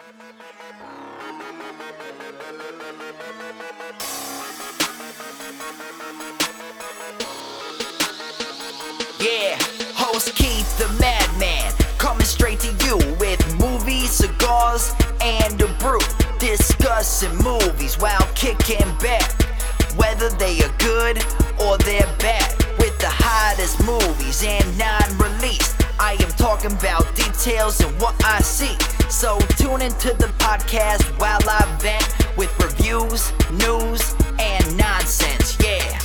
Yeah, host Keith the Madman, coming straight to you with movies, cigars, and a brew. Discussing movies while kicking back, whether they are good or they're bad. With the hottest movies and non-released, I am talking about details and what I see. So tune into the podcast while I vent with reviews, news, and nonsense, yeah.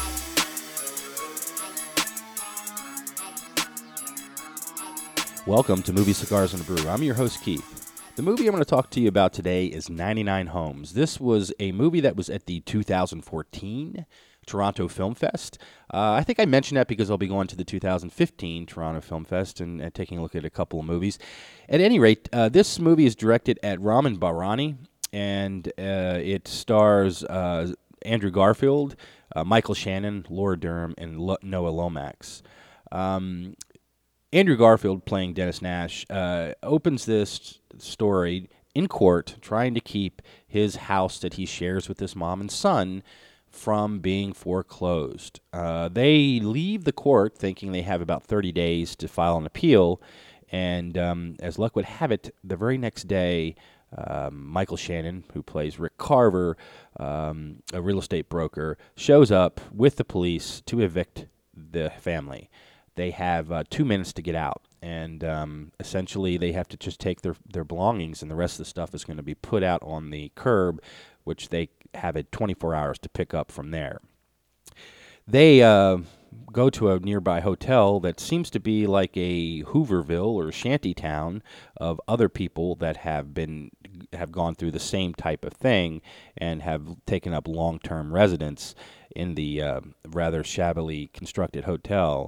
Welcome to Movie Cigars and a Brew. I'm your host, Keith. The movie I'm going to talk to you about today is 99 Homes. This was a movie that was at the 2014 Toronto Film Fest. I think I mentioned that because I'll be going to the 2015 Toronto Film Fest and taking a look at a couple of movies. At any rate, this movie is directed at Ramin Bahrani, and it stars Andrew Garfield, Michael Shannon, Laura Dern, and Noah Lomax. Andrew Garfield, playing Dennis Nash, opens this story in court trying to keep his house that he shares with his mom and son from being foreclosed. They leave the court thinking they have about 30 days to file an appeal, and as luck would have it, the very next day, Michael Shannon, who plays Rick Carver, a real estate broker, shows up with the police to evict the family. They have 2 minutes to get out, and essentially they have to just take their belongings, and the rest of the stuff is going to be put out on the curb, which they have it 24 hours to pick up from there. They go to a nearby hotel that seems to be like a Hooverville or shanty town of other people that have gone through the same type of thing and have taken up long-term residence in the rather shabbily constructed hotel.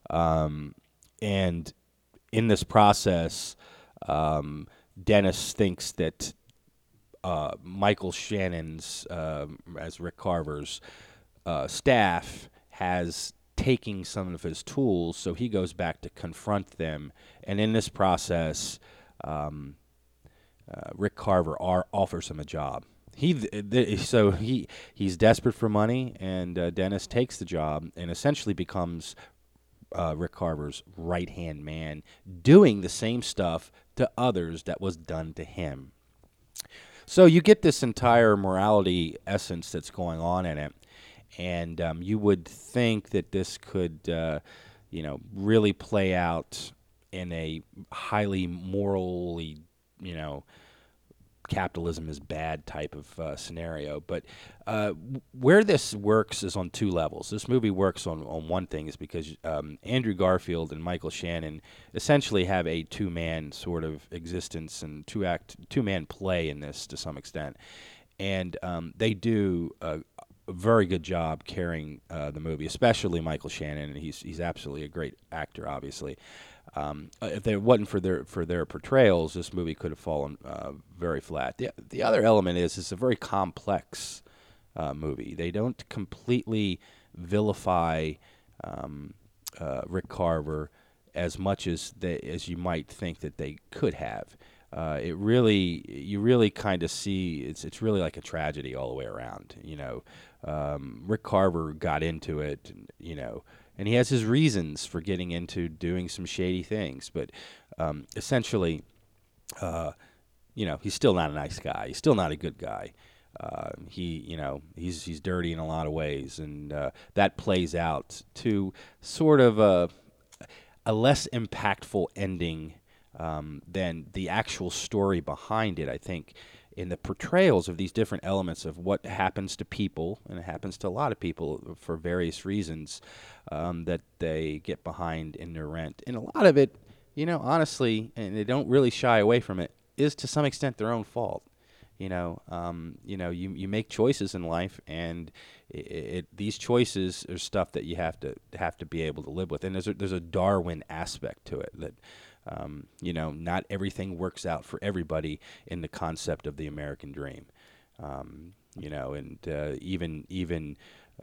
And in this process, Dennis thinks that Michael Shannon's, as Rick Carver's, staff has taken some of his tools, so he goes back to confront them. And in this process, Rick Carver offers him a job. He's desperate for money, and Dennis takes the job and essentially becomes Rick Carver's right-hand man, doing the same stuff to others that was done to him. So you get this entire morality essence that's going on in it, and you would think that this could, really play out in a highly morally, capitalism is bad type of scenario. But where this works is on two levels. This movie works on one thing is because Andrew Garfield and Michael Shannon essentially have a two-man sort of existence and two-man play in this to some extent. And they do a very good job carrying the movie, especially Michael Shannon, and he's absolutely a great actor, obviously. If it wasn't for their portrayals, this movie could have fallen very flat. The other element is it's a very complex movie. They don't completely vilify Rick Carver as much as you might think that they could have. You really kind of see it's really like a tragedy all the way around. Rick Carver got into it, and he has his reasons for getting into doing some shady things, but essentially, he's still not a nice guy. He's still not a good guy. He's dirty in a lot of ways, and that plays out to sort of a less impactful ending than the actual story behind it, I think. In the portrayals of these different elements of what happens to people, and it happens to a lot of people for various reasons, that they get behind in their rent. And a lot of it, honestly, and they don't really shy away from it, is to some extent their own fault. You make choices in life, and these choices are stuff that you have to be able to live with. And there's a Darwin aspect to it that not everything works out for everybody in the concept of the American dream. Even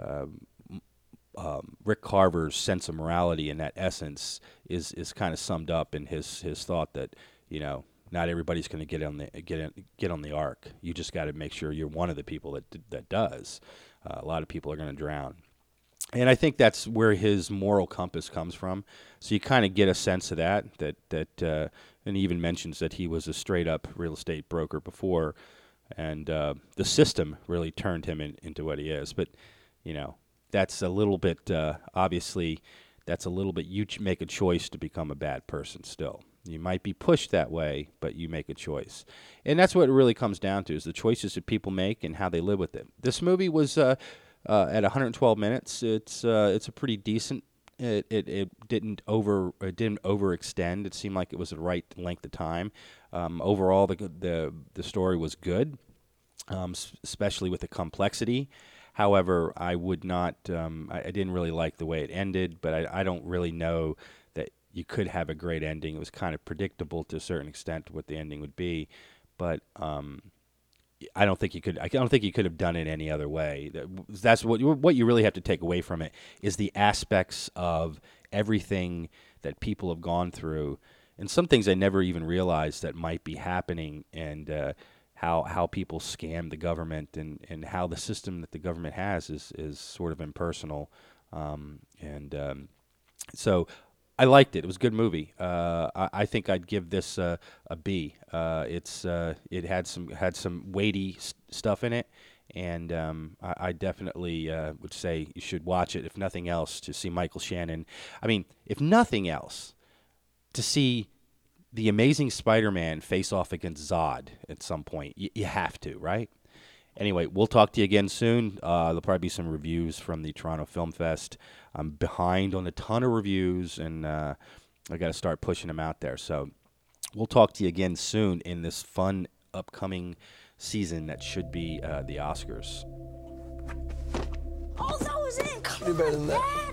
Rick Carver's sense of morality in that essence is kind of summed up in his thought that, not everybody's going to get on the ark. You just got to make sure you're one of the people that does. A lot of people are going to drown. And I think that's where his moral compass comes from. So you kind of get a sense of that, and he even mentions that he was a straight-up real estate broker before, and the system really turned him into what he is. But, that's a little bit, obviously, that's a little bit, you make a choice to become a bad person still. You might be pushed that way, but you make a choice. And that's what it really comes down to, is the choices that people make and how they live with it. This movie was... at 112 minutes, it's a pretty decent. It didn't overextend. It seemed like it was the right length of time. Overall, the story was good, especially with the complexity. However, I would not. I didn't really like the way it ended, but I don't really know that you could have a great ending. It was kind of predictable to a certain extent what the ending would be, but. I don't think you could have done it any other way. That's what you really have to take away from it is the aspects of everything that people have gone through, and some things I never even realized that might be happening, and how people scam the government, and how the system that the government has is sort of impersonal, so. I liked it. It was a good movie. I think I'd give this a B. It had some weighty stuff in it, and I definitely would say you should watch it, if nothing else, to see Michael Shannon. I mean, if nothing else, to see the Amazing Spider-Man face off against Zod at some point. You have to, right? Anyway, we'll talk to you again soon. There'll probably be some reviews from the Toronto Film Fest. I'm behind on a ton of reviews, and I got to start pushing them out there. So we'll talk to you again soon in this fun upcoming season that should be the Oscars. Oh, that was it. Come Do better on, than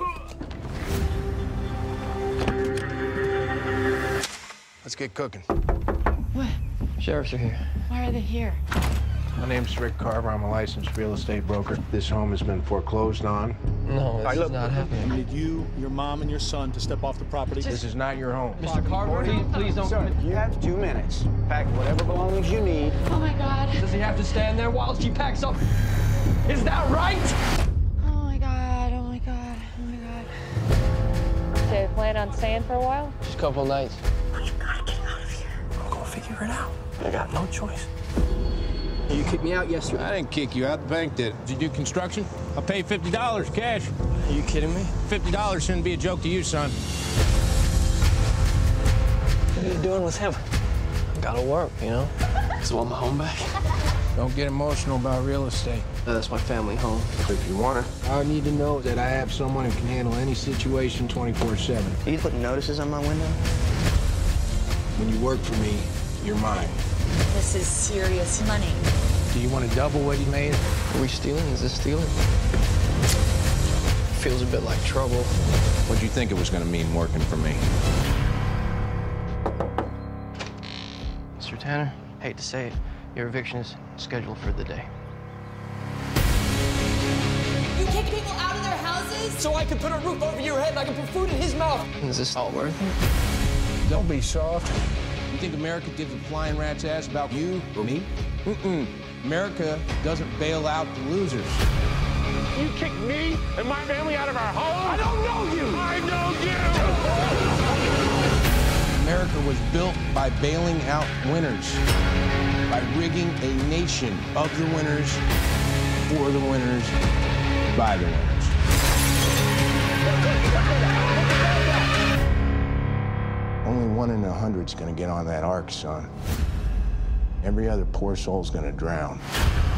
that. Let's get cooking. What? Sheriffs are here. Why are they here? My name's Rick Carver. I'm a licensed real estate broker. This home has been foreclosed on. No, this is not I happening. need you, your mom, and your son to step off the property. This is not your home. Mr. Carver, please don't. Sir, you have 2 minutes. Pack whatever belongings you need. Oh my God. Does he have to stand there while she packs up? Is that right? Oh my God. Oh my God. Oh my God. So you plan on staying for a while? Just a couple nights. You gotta get out of here. I'm gonna figure it out. I got no choice. You kicked me out yesterday. I didn't kick you out. The bank did. Did you do construction? I'll pay $50 cash. Are you kidding me? $50 shouldn't be a joke to you, son. What are you doing with him? I gotta work, So I want my home back. Don't get emotional about real estate. That's my family home. If you want it. I need to know that I have someone who can handle any situation 24/7. Are you putting notices on my window? When you work for me, you're mine. This is serious money. Do you want to double what you made? Are we stealing? Is this stealing? Feels a bit like trouble. What'd you think it was going to mean working for me? Mr. Tanner, hate to say it, your eviction is scheduled for the day. You kick people out of their houses? So I can put a roof over your head and I can put food in his mouth. Is this all worth it? Don't be soft. You think America gives a flying rat's ass about you or me? America doesn't bail out the losers. You kicked me and my family out of our home? I don't know you! I know you! America was built by bailing out winners, by rigging a nation of the winners, for the winners, by the winners. Only 1 in 100's gonna get on that ark, son. Every other poor soul's gonna drown.